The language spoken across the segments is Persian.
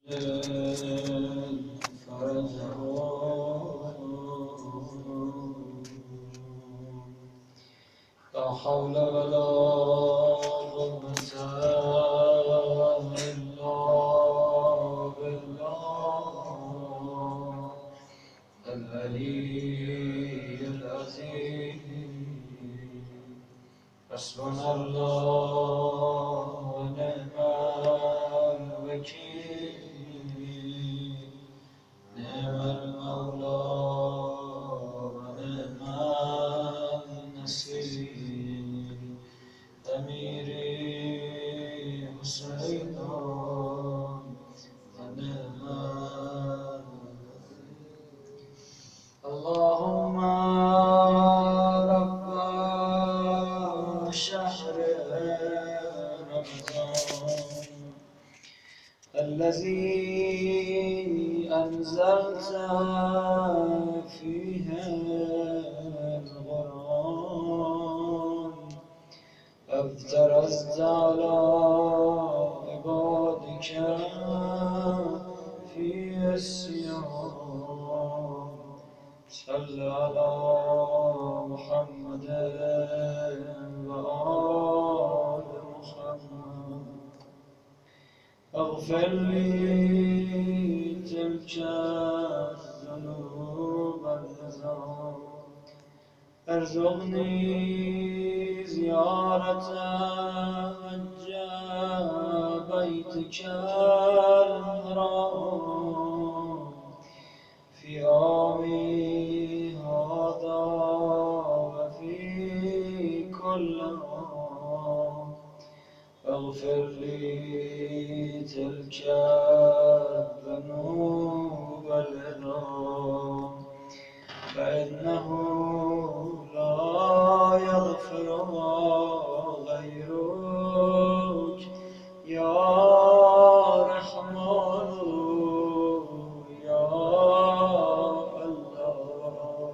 لا حول ولا قوة إلا بالله العلي العظيم. حسبنا الله ونعم الوكيل، نعم المولى ونعم النصير. أميري حسين ونعم اللهم رب شهر رمضان الذي أنزلت فيه القرآن، افترضت على عبادك فيه الصيام. صل على محمد وآل محمد. اغفر لي تلك الذنوب العظام، ارزقني زيارة حج بيتك الحرام في عامي هذا وفي كل عام. اغفر لي تلك الذنوب العظام، فإنه لا يغفرها غيرك يا رحمن يا الله.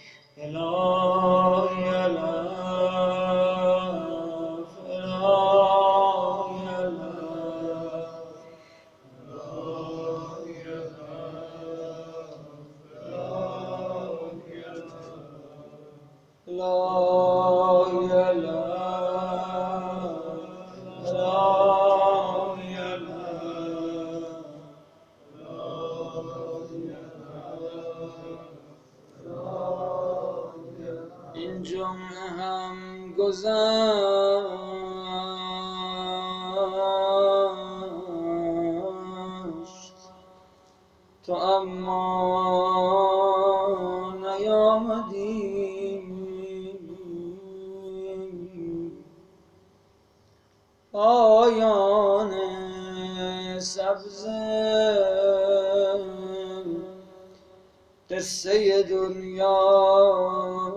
إلهي ألف إلهي ألف إلهي ألف إلهي ألف إلهي این جمعه هم گذشت تو اما نیامدی، پایان سبز قصه دنیا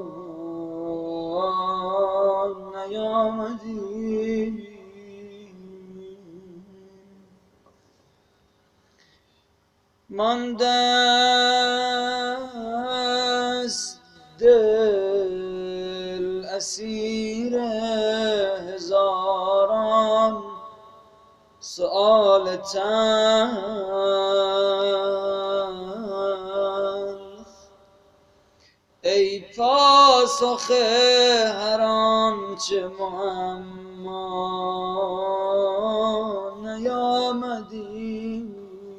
نیامدی. مانده است دل اسیر هزاران سؤال تلخ، ای پاسخ هر آنچه معما نیامدی.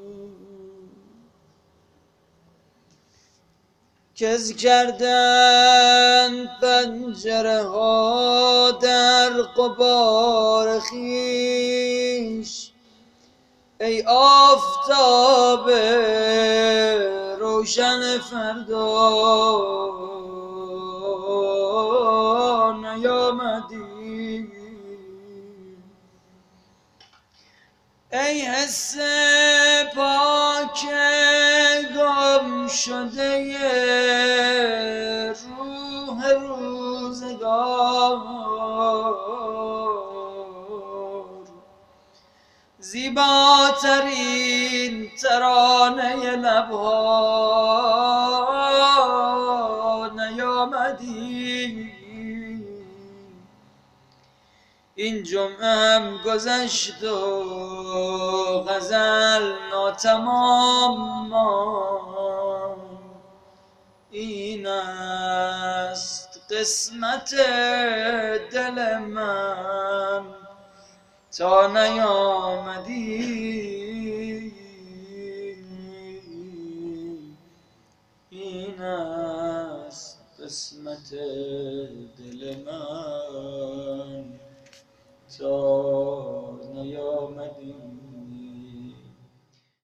کز کردن پنجره ها در غبار خویش، ای آفتاب روشن فردا نیامدی. ای حس پاک گم شده روح روزگار، زیباترین ترانه لبها نیامدی. این جمعه هم گذشت و غزل ناتمام ماند. این است قسمت دل من تا نیامدی